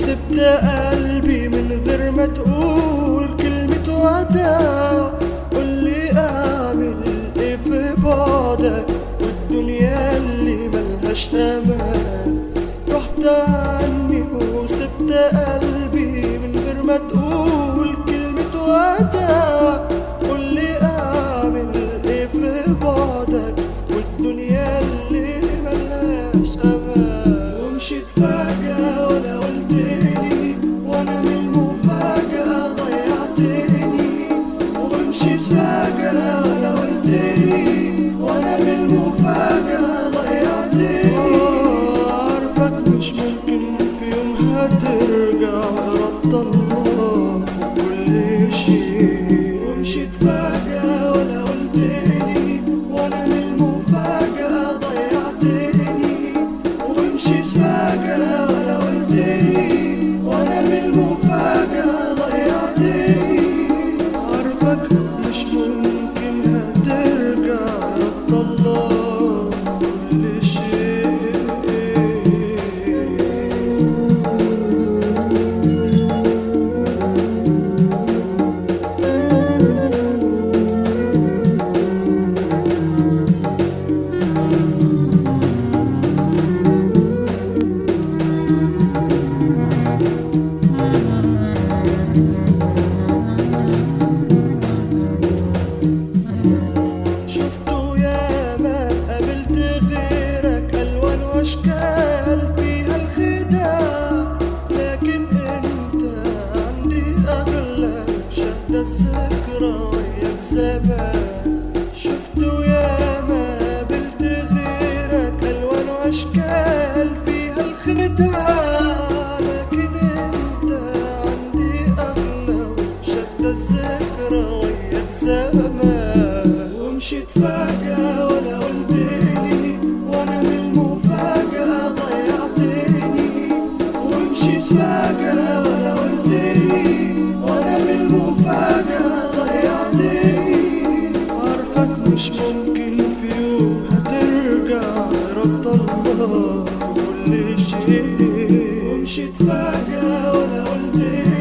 وسبت قلبي من غير ما تقول كلمة وداع. قولي اعمل ايه في بعدك والدنيا اللي ملهاش امان. رحت عني وسبت قلبي من غير ما تقول كلمة وداع. قولي اعمل ايه في بعدك والدنيا اللي ملهاش امان. ومشيت فجأة ولا قلتلي وانا من المفاجأة ضيعتني. ومشيت فجأة ولا قلتلي وانا من المفاجأة ضيعتني. عارفك مش ممكن في يوم هترجع، رد الله كل شيء. ومشيت فجأة ولا قلتلي وانا من المفاجأة ضيعتني. ومشيت فجأة ولا قلتلي وانا من المفاجأة ضيعتني. عارفك مش ممكن هترجع، رد الله كل شيء. شفته ياما قابلت غيرك ألوان وأشكال فيها الخداع، لكن انت عندي أغلى شد الذكرى وياك زمان. شفته ياما قابلت غيرك ألوان وأشكال فيها الخداع، لكن انت عندي أغلى شد الذكرى وياك زمان. ومشيت فجأة ولا قلتلي وانا من المفاجأة ضيعتني. ومشيت فجأة ولا قلتلي وانا من المفاجأة ضيعتني. عارفك مش ممكن في يوم هترجع، رد الله كل شيء. ومشيت فجأة ولا قلتلي